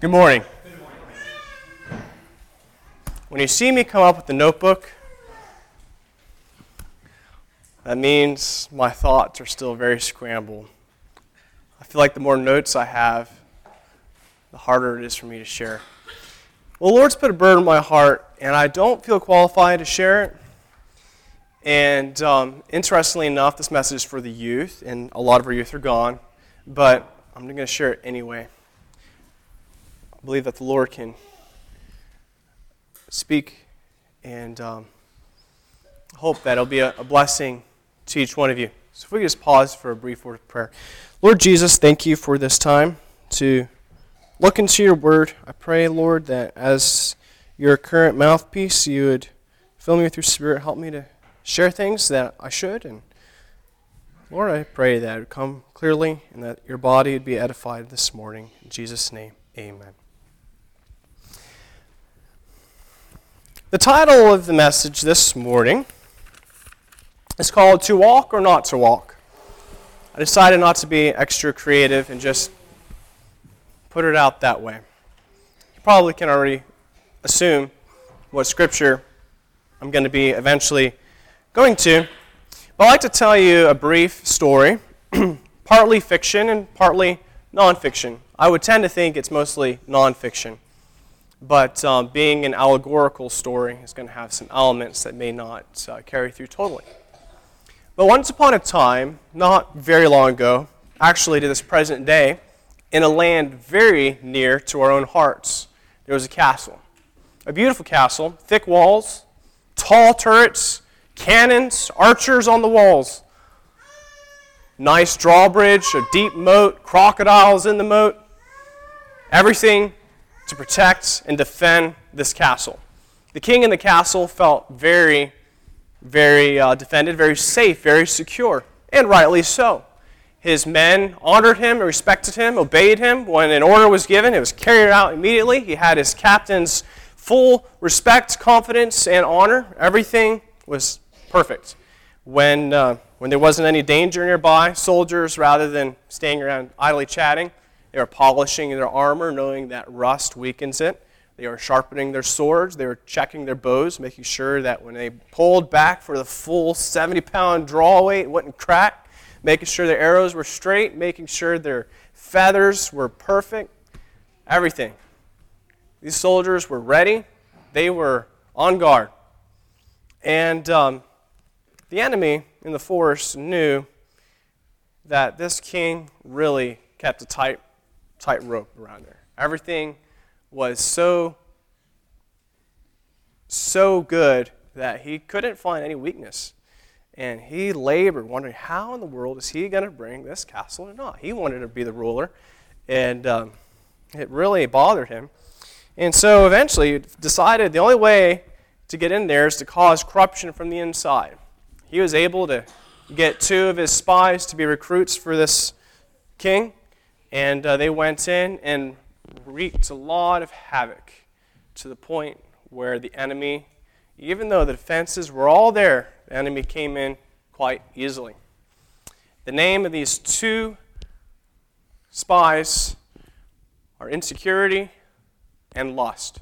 Good morning. When you see me come up with the notebook, that means my thoughts are still very scrambled. I feel like the more notes I have, the harder it is for me to share. Well, the Lord's put a burden in my heart, and I don't feel qualified to share it. And interestingly enough, this message is for the youth, and a lot of our youth are gone, but I'm going to share it anyway. I believe that the Lord can speak, and hope that it'll be a blessing to each one of you. So if we could just pause for a brief word of prayer. Lord Jesus, thank you for this time to look into your word. I pray, Lord, that as your current mouthpiece, you would fill me with your spirit, help me to share things that I should. And Lord, I pray that it would come clearly and that your body would be edified this morning. In Jesus' name, amen. The title of the message this morning is called To Walk or Not to Walk. I decided not to be extra creative and just put it out that way. You probably can already assume what scripture I'm going to be eventually going to. But I'd like to tell you a brief story, partly fiction and partly nonfiction. I would tend to think it's mostly nonfiction. But being an allegorical story is going to have some elements that may not carry through totally. But once upon a time, not very long ago, actually to this present day, in a land very near to our own hearts, there was a castle. A beautiful castle, thick walls, tall turrets, cannons, archers on the walls. Nice drawbridge, a deep moat, crocodiles in the moat. Everything to protect and defend this castle. The king in the castle felt very, very defended, very safe, very secure, and rightly so. His men honored him, respected him, obeyed him. When an order was given, it was carried out immediately. He had his captain's full respect, confidence, and honor. Everything was perfect. When there wasn't any danger nearby, soldiers, rather than staying around idly chatting, they were polishing their armor, knowing that rust weakens it. They were sharpening their swords. They were checking their bows, making sure that when they pulled back for the full 70-pound draw weight, it wouldn't crack. Making sure their arrows were straight, making sure their feathers were perfect. Everything. These soldiers were ready. They were on guard. And the enemy in the forest knew that this king really kept a tight rope around there. Everything was so good that he couldn't find any weakness. And he labored, wondering how in the world is he going to bring this castle or not. He wanted to be the ruler, and it really bothered him. And so eventually he decided the only way to get in there is to cause corruption from the inside. He was able to get two of his spies to be recruits for this king, and they went in and wreaked a lot of havoc to the point where the enemy, even though the defenses were all there, the enemy came in quite easily. The name of these two spies are insecurity and lust.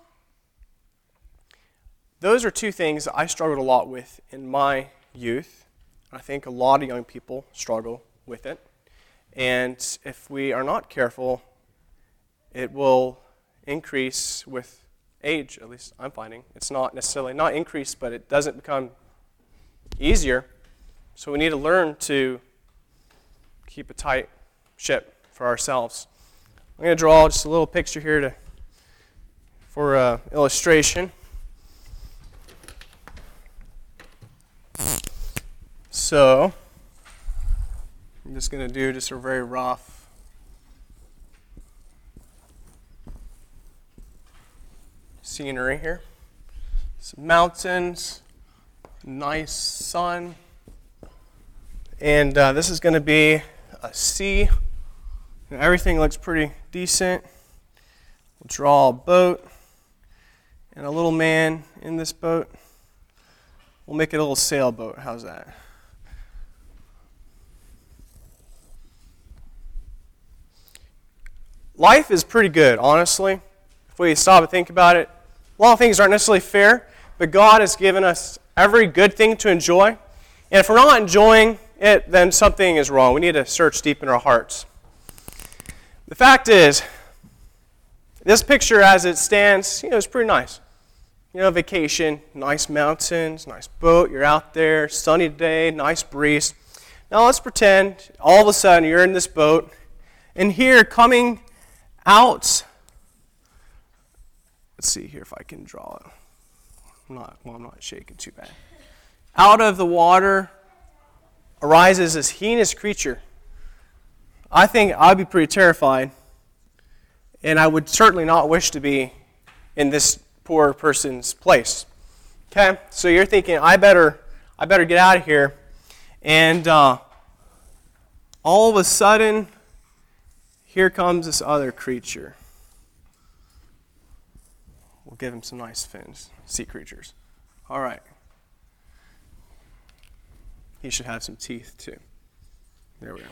Those are two things that I struggled a lot with in my youth. I think a lot of young people struggle with it. And if we are not careful, it will increase with age, at least I'm finding. It's not necessarily not increase, but it doesn't become easier. So we need to learn to keep a tight ship for ourselves. I'm going to draw just a little picture here for illustration. So I'm just going to do just a very rough scenery here. Some mountains, nice sun, and this is going to be a sea. Everything looks pretty decent. We'll draw a boat and a little man in this boat. We'll make it a little sailboat. How's that? life is pretty good, honestly. If we stop and think about it, a lot of things aren't necessarily fair, but God has given us every good thing to enjoy. And if we're not enjoying it, then something is wrong. We need to search deep in our hearts. The fact is, this picture as it stands, is pretty nice. Vacation, nice mountains, nice boat, you're out there, sunny day, nice breeze. Now let's pretend all of a sudden you're in this boat, and here coming out, let's see here if I can draw it. I'm not shaking too bad. Out of the water arises this heinous creature. I think I'd be pretty terrified, and I would certainly not wish to be in this poor person's place. Okay, so you're thinking, I better get out of here, and all of a sudden, here comes this other creature. We'll give him some nice fins, sea creatures. All right. He should have some teeth too. There we go.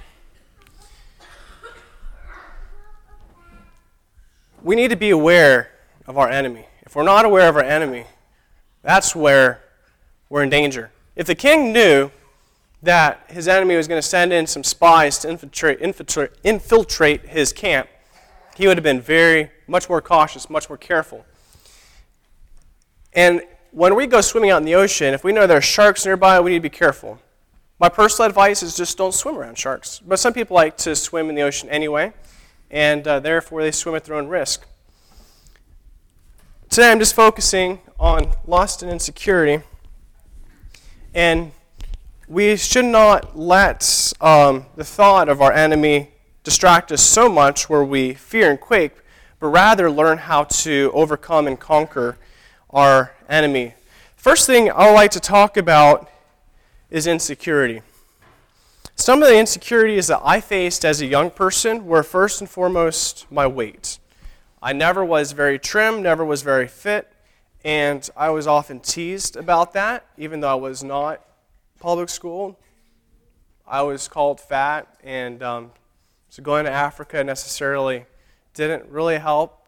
We need to be aware of our enemy. If we're not aware of our enemy, that's where we're in danger. If the king knew that his enemy was going to send in some spies to infiltrate his camp, he would have been much more cautious, much more careful. And when we go swimming out in the ocean, if we know there are sharks nearby, we need to be careful. My personal advice is just don't swim around sharks. But some people like to swim in the ocean anyway, and therefore they swim at their own risk. Today I'm just focusing on lust and insecurity, and we should not let the thought of our enemy distract us so much where we fear and quake, but rather learn how to overcome and conquer our enemy. First thing I would like to talk about is insecurity. Some of the insecurities that I faced as a young person were first and foremost my weight. I never was very trim, never was very fit, and I was often teased about that, even though I was not public school. I was called fat, and so going to Africa necessarily didn't really help,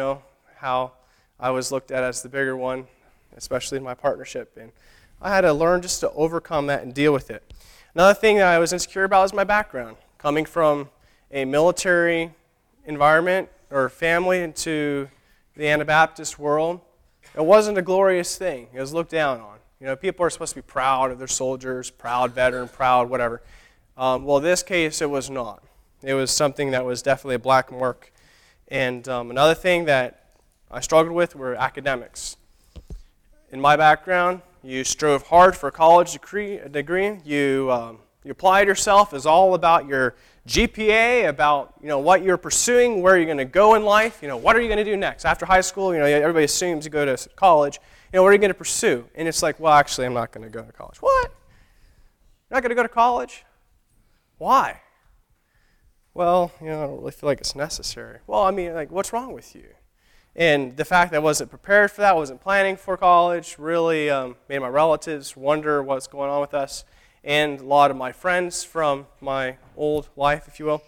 how I was looked at as the bigger one, especially in my partnership. And I had to learn just to overcome that and deal with it. Another thing that I was insecure about was my background. Coming from a military environment or family into the Anabaptist world, it wasn't a glorious thing. It was looked down on. People are supposed to be proud of their soldiers, proud veteran, proud whatever. Well, in this case, it was not. It was something that was definitely a black mark. And another thing that I struggled with were academics. In my background, you strove hard for a college degree. You applied yourself. It was all about your GPA, about what you're pursuing, where you're going to go in life. What are you going to do next after high school? Everybody assumes you go to college. What are you going to pursue? And it's like, well, actually, I'm not going to go to college. What? You're not going to go to college? Why? Well, I don't really feel like it's necessary. Well, what's wrong with you? And the fact that I wasn't prepared for that, wasn't planning for college, really made my relatives wonder what's going on with us, and a lot of my friends from my old life, if you will.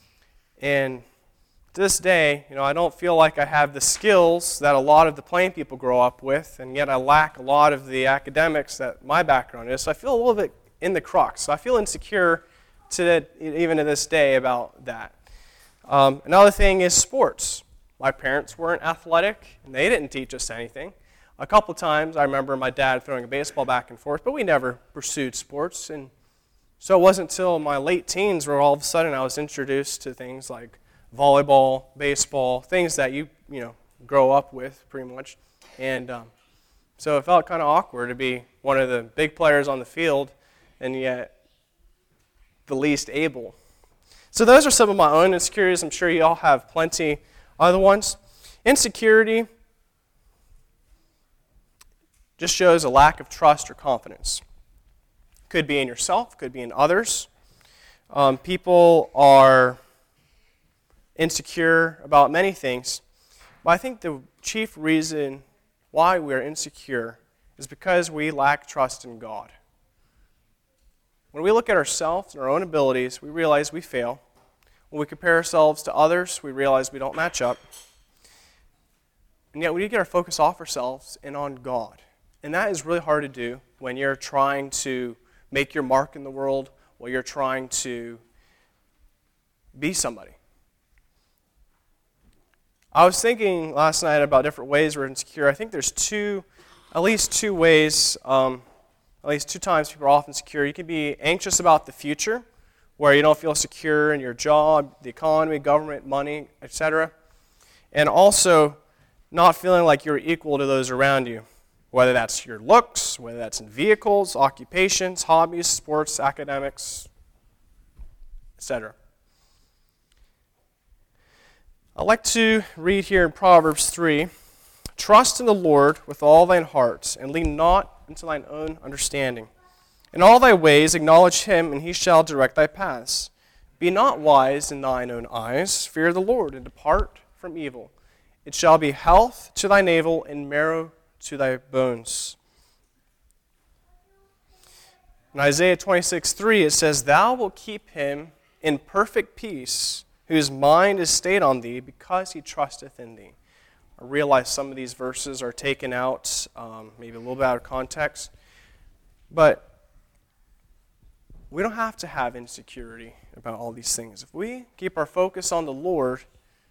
And to this day, I don't feel like I have the skills that a lot of the plain people grow up with, and yet I lack a lot of the academics that my background is. So I feel a little bit in the crux. So I feel insecure even to this day about that. Another thing is sports. My parents weren't athletic, and they didn't teach us anything. A couple times I remember my dad throwing a baseball back and forth, but we never pursued sports. And so it wasn't until my late teens where all of a sudden I was introduced to things like volleyball, baseball, things that you grow up with pretty much. And so it felt kind of awkward to be one of the big players on the field and yet the least able. So those are some of my own insecurities. I'm sure you all have plenty other ones. Insecurity just shows a lack of trust or confidence. Could be in yourself, could be in others. People are insecure about many things, but I think the chief reason why we are insecure is because we lack trust in God. When we look at ourselves and our own abilities, we realize we fail. When we compare ourselves to others, we realize we don't match up. And yet we need to get our focus off ourselves and on God. And that is really hard to do when you're trying to make your mark in the world, while you're trying to be somebody. I was thinking last night about different ways we're insecure. I think there's at least two ways, at least two times people are often insecure. You can be anxious about the future, where you don't feel secure in your job, the economy, government, money, etc. And also not feeling like you're equal to those around you, whether that's your looks, whether that's in vehicles, occupations, hobbies, sports, academics, etc. I'd like to read here in Proverbs 3, "Trust in the Lord with all thine heart, and lean not into thine own understanding. In all thy ways acknowledge him, and he shall direct thy paths. Be not wise in thine own eyes. Fear the Lord, and depart from evil. It shall be health to thy navel, and marrow to thy bones." In Isaiah 26:3, it says, "Thou wilt keep him in perfect peace, whose mind is stayed on thee, because he trusteth in thee." I realize some of these verses are taken out, maybe a little bit out of context, but we don't have to have insecurity about all these things. If we keep our focus on the Lord,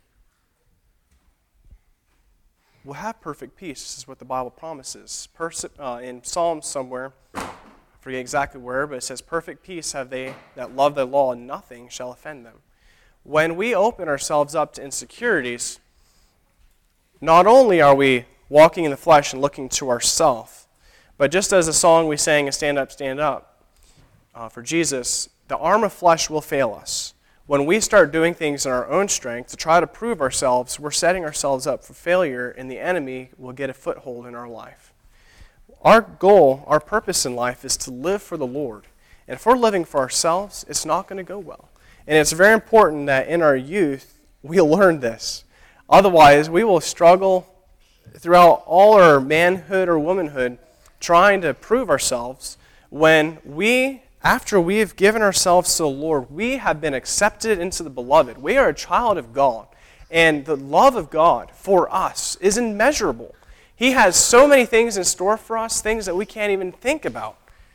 we'll have perfect peace. This is what the Bible promises. In Psalms somewhere, I forget exactly where, but it says, "Perfect peace have they that love thy law, and nothing shall offend them." When we open ourselves up to insecurities, not only are we walking in the flesh and looking to ourselves, but just as the song we sang in Stand Up, for Jesus, the arm of flesh will fail us. When we start doing things in our own strength to try to prove ourselves, we're setting ourselves up for failure, and the enemy will get a foothold in our life. Our goal, our purpose in life is to live for the Lord. And if we're living for ourselves, it's not going to go well. And it's very important that in our youth, we learn this. Otherwise, we will struggle throughout all our manhood or womanhood trying to prove ourselves when after we have given ourselves to the Lord, we have been accepted into the beloved. We are a child of God. And the love of God for us is immeasurable. He has so many things in store for us, things that we can't even think about.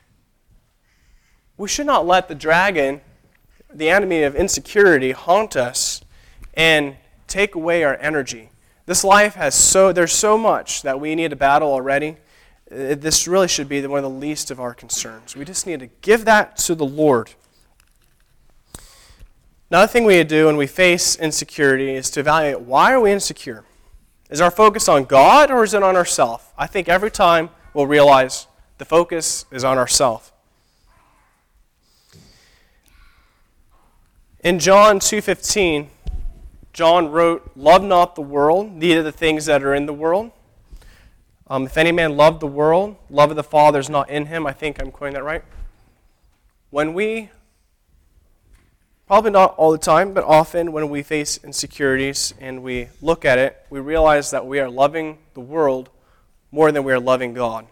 We should not let the dragon, the enemy of insecurity, haunt us and take away our energy. This life there's so much that we need to battle already. This really should be one of the least of our concerns. We just need to give that to the Lord. Another thing we do when we face insecurity is to evaluate, why are we insecure? Is our focus on God or is it on ourselves? I think every time we'll realize the focus is on ourselves. In John 2:15, John wrote, "Love not the world, neither the things that are in the world. If any man love the world, love of the Father is not in him." I think I'm quoting that right. When we, probably not all the time, but often when we face insecurities and we look at it, we realize that we are loving the world more than we are loving God.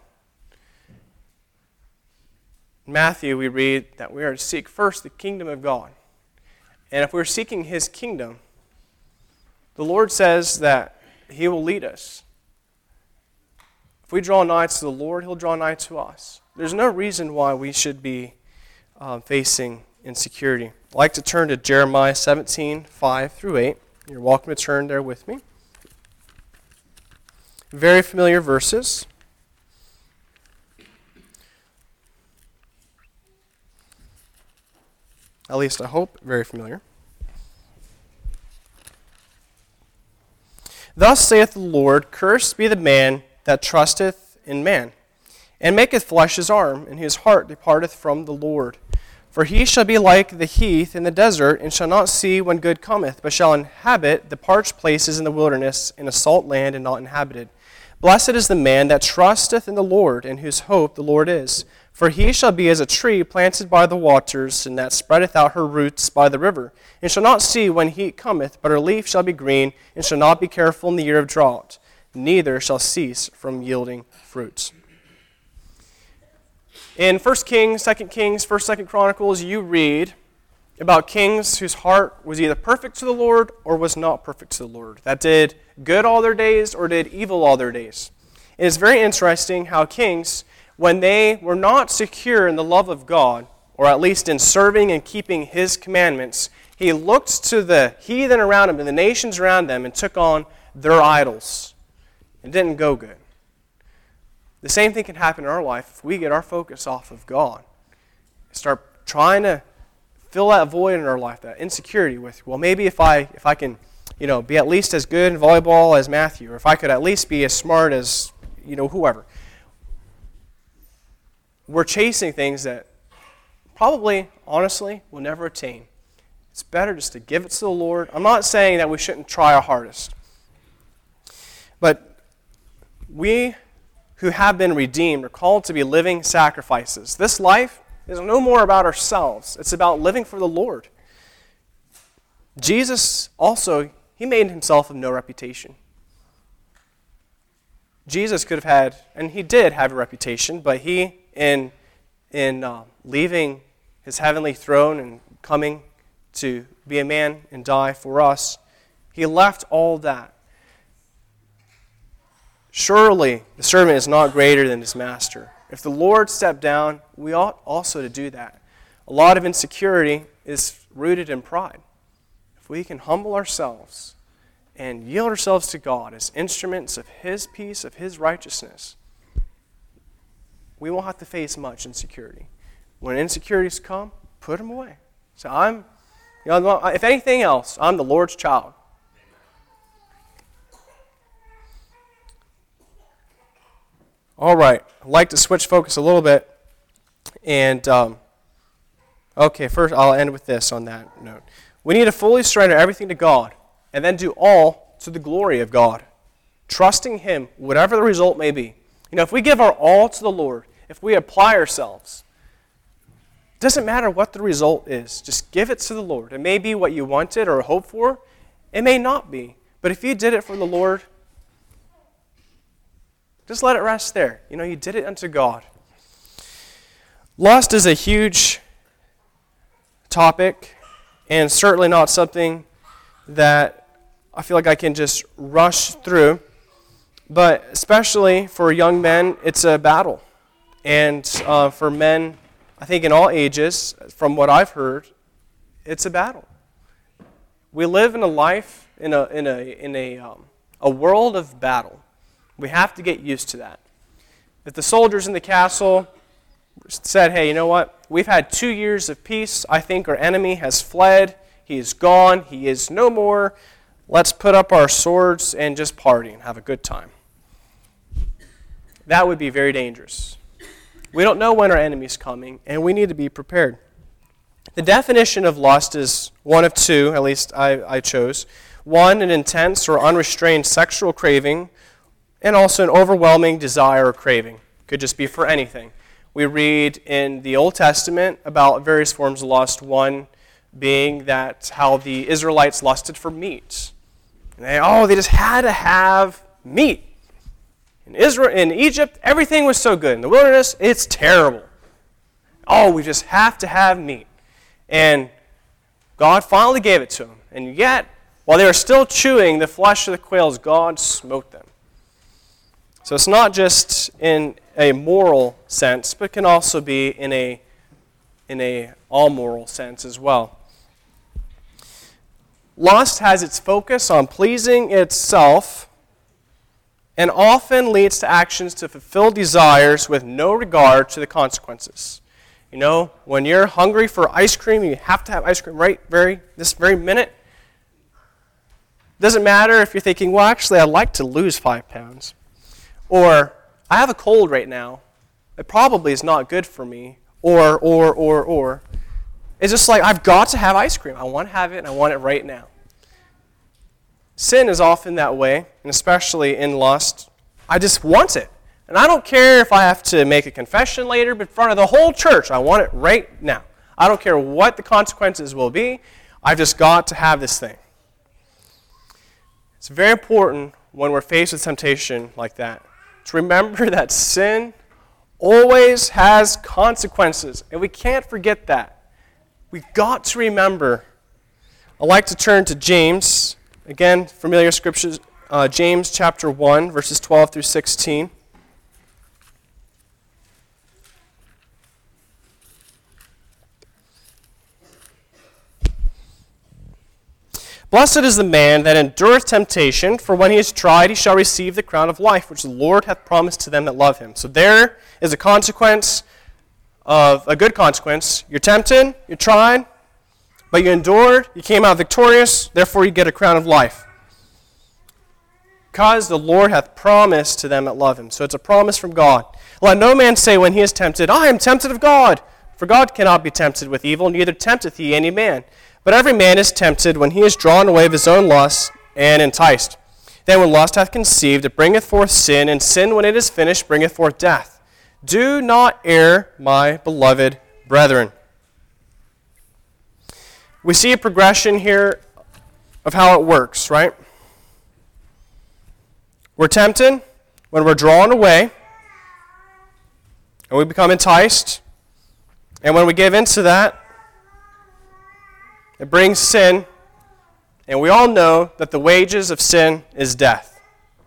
In Matthew, we read that we are to seek first the kingdom of God. And if we're seeking his kingdom, the Lord says that he will lead us. If we draw nigh to the Lord, he'll draw nigh to us. There's no reason why we should be facing insecurity. I'd like to turn to Jeremiah 17:5-8. You're welcome to turn there with me. Very familiar verses. At least I hope very familiar. "Thus saith the Lord, Cursed be the man that trusteth in man, and maketh flesh his arm, and whose heart departeth from the Lord. For he shall be like the heath in the desert, and shall not see when good cometh, but shall inhabit the parched places in the wilderness, in a salt land and not inhabited. Blessed is the man that trusteth in the Lord, and whose hope the Lord is. For he shall be as a tree planted by the waters, and that spreadeth out her roots by the river, and shall not see when heat cometh, but her leaf shall be green, and shall not be careful in the year of drought, neither shall cease from yielding fruits." In 1 Kings, 2 Kings, 1st, 2nd Chronicles, you read about kings whose heart was either perfect to the Lord or was not perfect to the Lord, that did good all their days or did evil all their days. It is very interesting how kings, when they were not secure in the love of God, or at least in serving and keeping His commandments, he looked to the heathen around him and the nations around them and took on their idols. It didn't go good. The same thing can happen in our life if we get our focus off of God. Start trying to fill that void in our life, that insecurity with, well, maybe if I can, be at least as good in volleyball as Matthew, or if I could at least be as smart as, whoever. We're chasing things that probably, honestly, we'll never attain. It's better just to give it to the Lord. I'm not saying that we shouldn't try our hardest. But we who have been redeemed are called to be living sacrifices. This life is no more about ourselves. It's about living for the Lord. Jesus also, He made Himself of no reputation. Jesus could have had, and He did have a reputation, but He, in leaving His heavenly throne and coming to be a man and die for us, He left all that. Surely the servant is not greater than his master. If the Lord stepped down, we ought also to do that. A lot of insecurity is rooted in pride. If we can humble ourselves and yield ourselves to God as instruments of His peace, of His righteousness, we won't have to face much insecurity. When insecurities come, put them away. So if anything else, I'm the Lord's child. All right, I'd like to switch focus a little bit. And, first I'll end with this on that note. We need to fully surrender everything to God and then do all to the glory of God, trusting Him, whatever the result may be. If we give our all to the Lord, if we apply ourselves, it doesn't matter what the result is. Just give it to the Lord. It may be what you wanted or hoped for. It may not be. But if you did it for the Lord, just let it rest there. You did it unto God. Lust is a huge topic and certainly not something that I feel like I can just rush through. But especially for young men, it's a battle. And for men, I think in all ages, from what I've heard, it's a battle. We live in a life, in a world of battle. We have to get used to that. If the soldiers in the castle said, hey, you know what? We've had 2 years of peace. I think our enemy has fled. He is gone. He is no more. Let's put up our swords and just party and have a good time. That would be very dangerous. We don't know when our enemy's coming, and we need to be prepared. The definition of lust is one of two, at least I chose. One, an intense or unrestrained sexual craving, and also an overwhelming desire or craving. Could just be for anything. We read in the Old Testament about various forms of lust, one being that how the Israelites lusted for meat. And they just had to have meat. In Egypt, everything was so good. In the wilderness, it's terrible. We just have to have meat. And God finally gave it to them. And yet, while they were still chewing the flesh of the quails, God smote them. So it's not just in a moral sense, but can also be in a all-moral sense as well. Lust has its focus on pleasing itself and often leads to actions to fulfill desires with no regard to the consequences. When you're hungry for ice cream, you have to have ice cream this very minute. Doesn't matter if you're thinking, well, actually, I'd like to lose 5 pounds. Or, I have a cold right now. It probably is not good for me. Or. It's just like, I've got to have ice cream. I want to have it, and I want it right now. Sin is often that way, and especially in lust. I just want it. And I don't care if I have to make a confession later, but in front of the whole church, I want it right now. I don't care what the consequences will be. I've just got to have this thing. It's very important when we're faced with temptation like that to remember that sin always has consequences, and we can't forget that. we've got to remember. I like to turn to James. Again, familiar scriptures, James chapter 1, verses 12 through 16. Blessed is the man that endureth temptation, for when he is tried, he shall receive the crown of life, which the Lord hath promised to them that love him. So there is a consequence of a good consequence. You're tempted, you're tried, but you endured, you came out victorious, therefore you get a crown of life. Because the Lord hath promised to them that love him. So it's a promise from God. Let no man say when he is tempted, I am tempted of God. For God cannot be tempted with evil, neither tempteth he any man. But every man is tempted when he is drawn away of his own lust and enticed. Then when lust hath conceived, it bringeth forth sin, and sin, when it is finished, bringeth forth death. Do not err, my beloved brethren. We see a progression here of how it works, right? We're tempted when we're drawn away, and we become enticed. And when we give into that, it brings sin, and we all know that the wages of sin is death.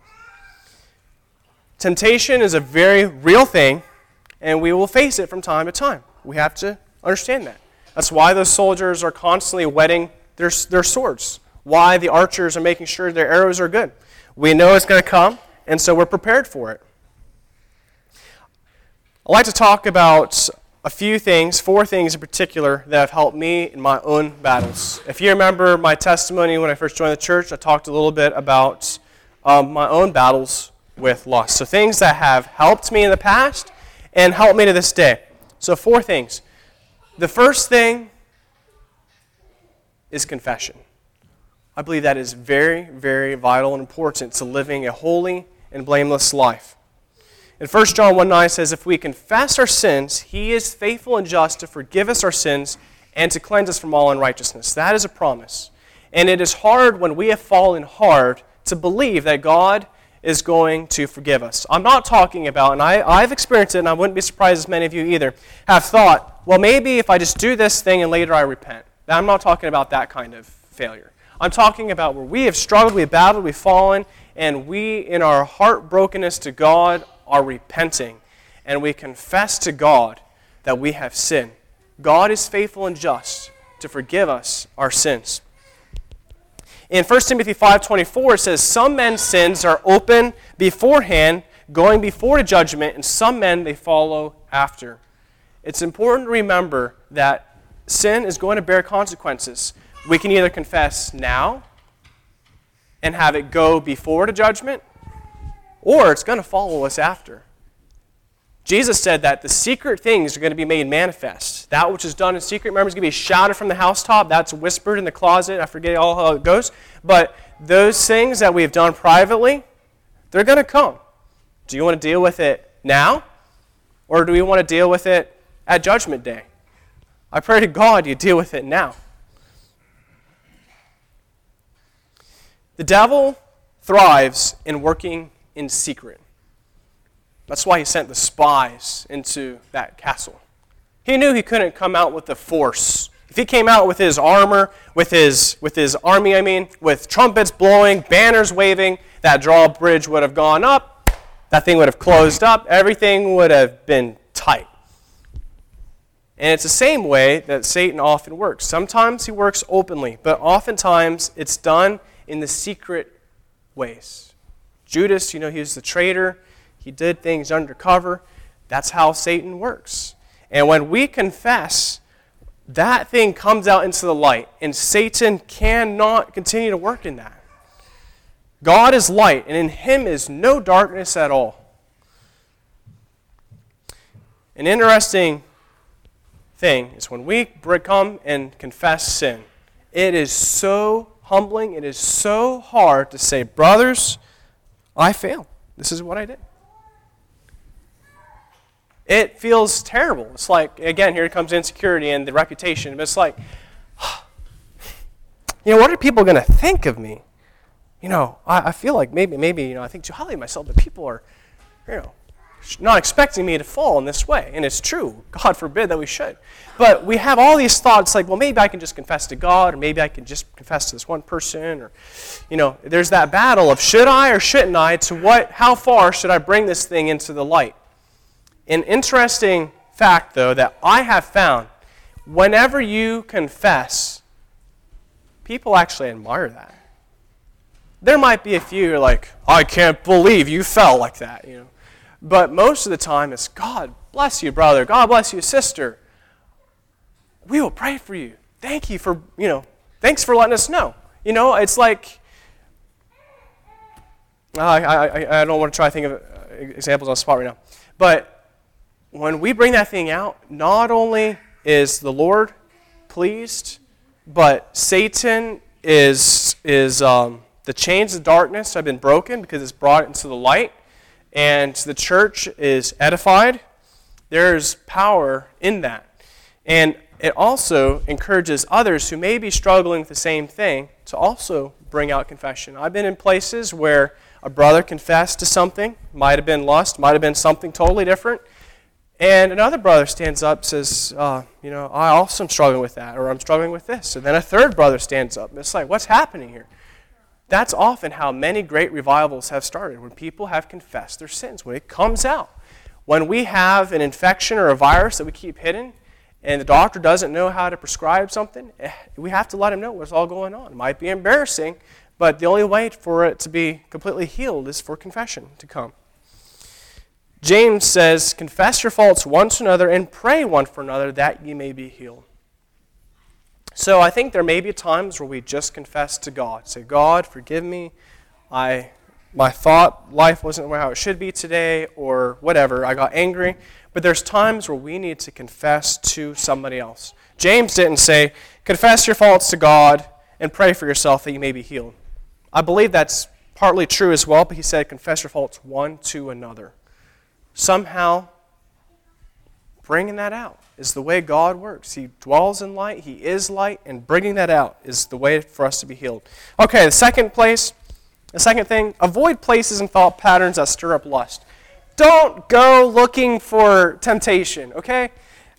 Temptation is a very real thing, and we will face it from time to time. We have to understand that. That's why those soldiers are constantly whetting their swords, why the archers are making sure their arrows are good. We know it's going to come, and so we're prepared for it. I'd like to talk about a few things, 4 things in particular, that have helped me in my own battles. If you remember my testimony when I first joined the church, I talked a little bit about my own battles with lust. So things that have helped me in the past and help me to this day. So 4 things. The first thing is confession. I believe that is very, very vital and important to living a holy and blameless life. In 1 John 1:9 says, if we confess our sins, he is faithful and just to forgive us our sins and to cleanse us from all unrighteousness. That is a promise. And it is hard when we have fallen hard to believe that God is going to forgive us. I'm not talking about, and I've experienced it, and I wouldn't be surprised if many of you either, have thought, well, maybe if I just do this thing and later I repent. I'm not talking about that kind of failure. I'm talking about where we have struggled, we have battled, we've fallen, and we, in our heartbrokenness to God, are repenting, and we confess to God that we have sinned. God is faithful and just to forgive us our sins. In 1 Timothy 5:24, it says, some men's sins are open beforehand, going before the judgment, and some men they follow after. It's important to remember that sin is going to bear consequences. We can either confess now and have it go before the judgment, or it's going to follow us after. Jesus said that the secret things are going to be made manifest. That which is done in secret, remember, is going to be shouted from the housetop. That's whispered in the closet. I forget all how it goes. But those things that we've done privately, they're going to come. Do you want to deal with it now? Or do we want to deal with it at Judgment Day? I pray to God you deal with it now. The devil thrives in working in secret. That's why he sent the spies into that castle. He knew he couldn't come out with the force. If he came out with his armor, with his army, with trumpets blowing, banners waving, that drawbridge would have gone up, that thing would have closed up, everything would have been tight. And it's the same way that Satan often works. Sometimes he works openly, but oftentimes it's done in the secret ways. Judas, he was the traitor. He did things undercover. That's how Satan works. And when we confess, that thing comes out into the light, and Satan cannot continue to work in that. God is light, and in him is no darkness at all. An interesting thing is when we come and confess sin, it is so humbling, it is so hard to say, brothers, I failed. This is what I did. It feels terrible. It's like, again, here comes insecurity and the reputation. But it's like, what are people going to think of me? I feel like maybe I think too highly of myself, but people are, not expecting me to fall in this way. And it's true. God forbid that we should. But we have all these thoughts like, well, maybe I can just confess to God, or maybe I can just confess to this one person, or, there's that battle of should I or shouldn't I, how far should I bring this thing into the light? An interesting fact, though, that I have found, whenever you confess, people actually admire that. There might be a few who are like, I can't believe you fell like that, But most of the time it's, God bless you, brother. God bless you, sister. We will pray for you. Thank you for, thanks for letting us know. It's like, I don't want to try to think of examples on the spot right now. But when we bring that thing out, not only is the Lord pleased, but Satan is the chains of darkness have been broken because it's brought into the light, and the church is edified. There's power in that. And it also encourages others who may be struggling with the same thing to also bring out confession. I've been in places where a brother confessed to something, might have been lust, might have been something totally different, and another brother stands up and says, I also am struggling with that, or I'm struggling with this. And then a third brother stands up, and it's like, what's happening here? That's often how many great revivals have started, when people have confessed their sins, when it comes out. When we have an infection or a virus that we keep hidden, and the doctor doesn't know how to prescribe something, we have to let him know what's all going on. It might be embarrassing, but the only way for it to be completely healed is for confession to come. James says, confess your faults one to another and pray one for another that ye may be healed. So I think there may be times where we just confess to God. Say, God, forgive me. My thought life wasn't how it should be today, or whatever. I got angry. But there's times where we need to confess to somebody else. James didn't say, confess your faults to God and pray for yourself that you may be healed. I believe that's partly true as well, but he said, confess your faults one to another. Somehow, bringing that out is the way God works. He dwells in light, He is light, and bringing that out is the way for us to be healed. Okay, the second thing, avoid places and thought patterns that stir up lust. Don't go looking for temptation, okay?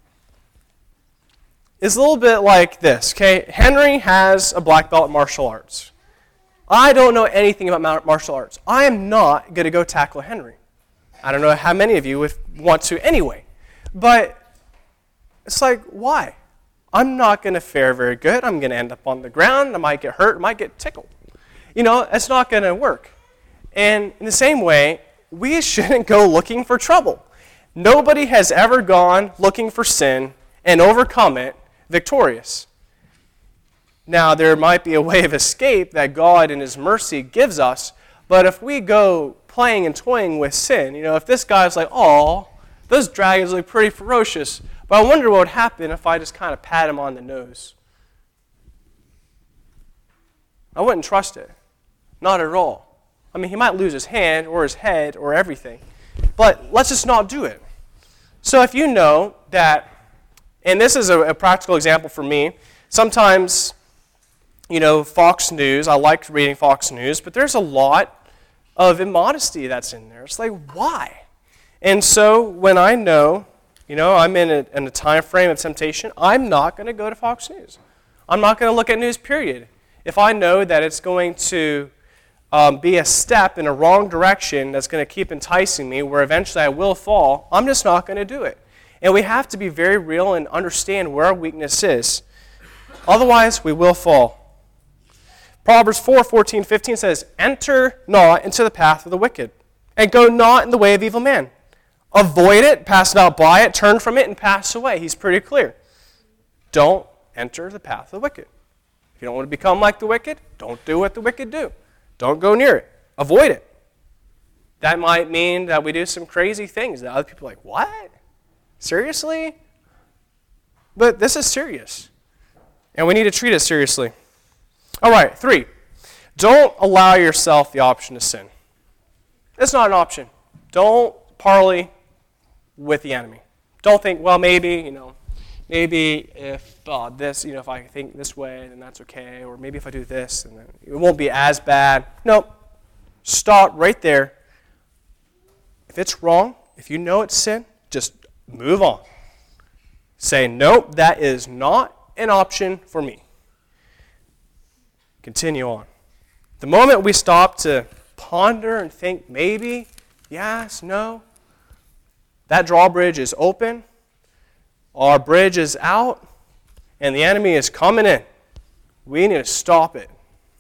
It's a little bit like this, okay? Henry has a black belt in martial arts. I don't know anything about martial arts. I am not going to go tackle Henry. I don't know how many of you would want to anyway. But it's like, why? I'm not going to fare very good. I'm going to end up on the ground. I might get hurt. I might get tickled. It's not going to work. And in the same way, we shouldn't go looking for trouble. Nobody has ever gone looking for sin and overcome it victorious. Now, there might be a way of escape that God in His mercy gives us, but if we go playing and toying with sin, if this guy's like, oh, those dragons look pretty ferocious, but I wonder what would happen if I just kind of pat him on the nose. I wouldn't trust it. Not at all. I mean, he might lose his hand or his head or everything, but let's just not do it. So if you know that, and this is a practical example for me, sometimes, Fox News, I like reading Fox News, but there's a lot of immodesty that's in there. It's like, why? And so when I know, I'm in a time frame of temptation, I'm not going to go to Fox News. I'm not going to look at news, period. If I know that it's going to be a step in a wrong direction that's going to keep enticing me where eventually I will fall, I'm just not going to do it. And we have to be very real and understand where our weakness is. Otherwise, we will fall. Proverbs 4:14-15 says, enter not into the path of the wicked, and go not in the way of evil men. Avoid it, pass not by it, turn from it, and pass away. He's pretty clear. Don't enter the path of the wicked. If you don't want to become like the wicked, don't do what the wicked do. Don't go near it. Avoid it. That might mean that we do some crazy things that other people are like, what? Seriously? But this is serious. And we need to treat it seriously. All right, 3. Don't allow yourself the option to sin. It's not an option. Don't parley with the enemy. Don't think, well, maybe if this, if I think this way, then that's okay. Or maybe if I do this, then it won't be as bad. Nope. Stop right there. If it's wrong, If you know it's sin, just move on. Say, nope, that is not an option for me. Continue on. The moment we stop to ponder and think maybe, yes, no, that drawbridge is open, our bridge is out, and the enemy is coming in. We need to stop it.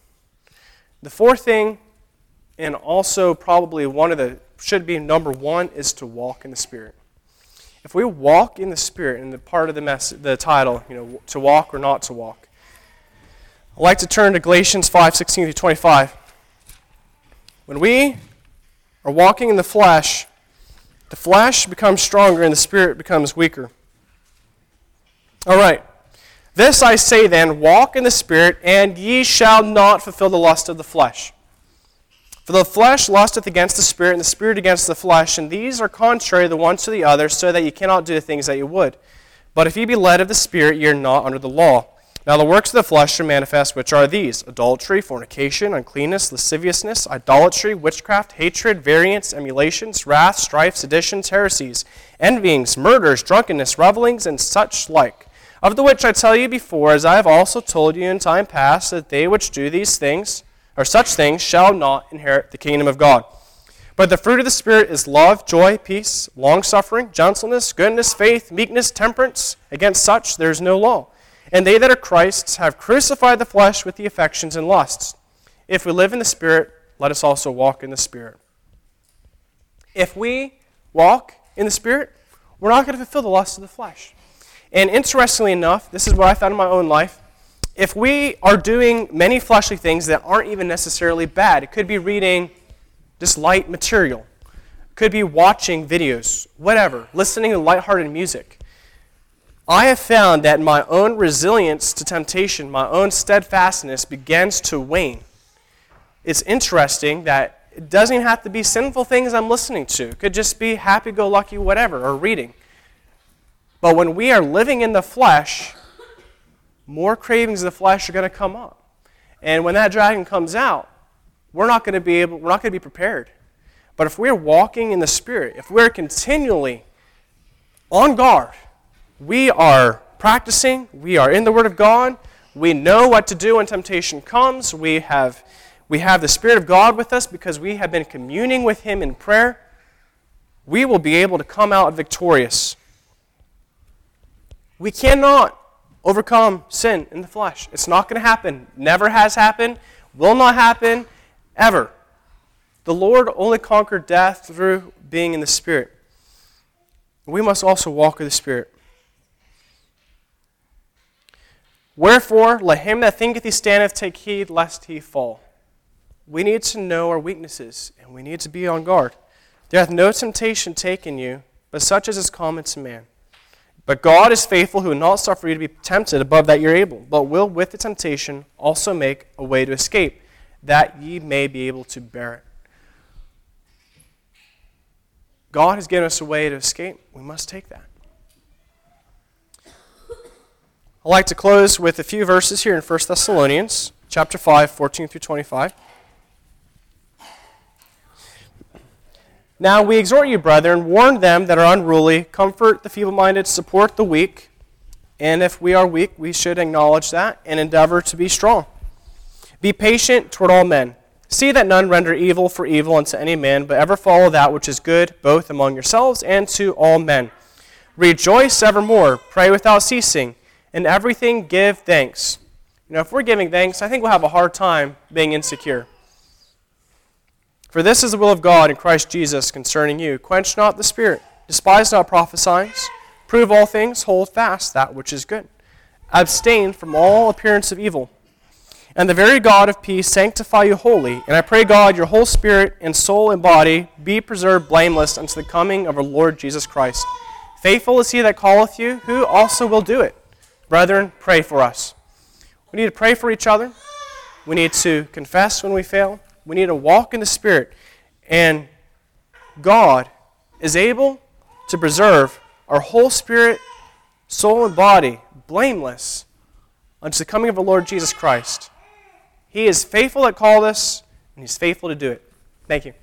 The fourth thing, and also probably should be number one, is to walk in the Spirit. If we walk in the Spirit, in the part of the title, to walk or not to walk, I'd like to turn to Galatians 5:16-25. When we are walking in the flesh becomes stronger and the Spirit becomes weaker. All right. This I say then, walk in the Spirit, and ye shall not fulfill the lust of the flesh. For the flesh lusteth against the Spirit, and the Spirit against the flesh, and these are contrary the one to the other, so that ye cannot do the things that ye would. But if ye be led of the Spirit, ye are not under the law. Now the works of the flesh are manifest, which are these: adultery, fornication, uncleanness, lasciviousness, idolatry, witchcraft, hatred, variance, emulations, wrath, strife, seditions, heresies, envyings, murders, drunkenness, revellings, and such like. Of the which I tell you before, as I have also told you in time past, that they which do these things, or such things, shall not inherit the kingdom of God. But the fruit of the Spirit is love, joy, peace, long-suffering, gentleness, goodness, faith, meekness, temperance. Against such there is no law. And they that are Christ's have crucified the flesh with the affections and lusts. If we live in the Spirit, let us also walk in the Spirit. If we walk in the Spirit, we're not going to fulfill the lusts of the flesh. And interestingly enough, this is what I found in my own life. If we are doing many fleshly things that aren't even necessarily bad, it could be reading just light material, it could be watching videos, whatever, listening to lighthearted music. I have found that my own resilience to temptation, my own steadfastness begins to wane. It's interesting that it doesn't even have to be sinful things I'm listening to. It could just be happy-go-lucky whatever, or reading. But when we are living in the flesh, more cravings of the flesh are going to come up. And when that dragon comes out, we're not going to be prepared. But if we're walking in the Spirit, if we're continually on guard, we are practicing, we are in the Word of God, we know what to do when temptation comes, we have the Spirit of God with us because we have been communing with Him in prayer, we will be able to come out victorious. We cannot overcome sin in the flesh. It's not going to happen. Never has happened. Will not happen. Ever. The Lord only conquered death through being in the Spirit. We must also walk in the Spirit. Wherefore, let him that thinketh he standeth take heed lest he fall. We need to know our weaknesses, and we need to be on guard. There hath no temptation taken you, but such as is common to man. But God is faithful, who will not suffer you to be tempted above that you're able, but will with the temptation also make a way to escape, that ye may be able to bear it. God has given us a way to escape. We must take that. I'd like to close with a few verses here in 1 Thessalonians chapter 5, 14 through 25. Now we exhort you, brethren, warn them that are unruly, comfort the feeble-minded, support the weak. And if we are weak, we should acknowledge that and endeavor to be strong. Be patient toward all men. See that none render evil for evil unto any man, but ever follow that which is good, both among yourselves and to all men. Rejoice evermore, pray without ceasing, in everything give thanks. If we're giving thanks, I think we'll have a hard time being insecure. For this is the will of God in Christ Jesus concerning you. Quench not the spirit, despise not prophesying, prove all things, hold fast that which is good. Abstain from all appearance of evil. And the very God of peace sanctify you wholly. And I pray God, your whole spirit and soul and body be preserved blameless unto the coming of our Lord Jesus Christ. Faithful is he that calleth you, who also will do it. Brethren, pray for us. We need to pray for each other. We need to confess when we fail. We need to walk in the Spirit. And God is able to preserve our whole spirit, soul, and body blameless unto the coming of our Lord Jesus Christ. He is faithful that called us, and He's faithful to do it. Thank you.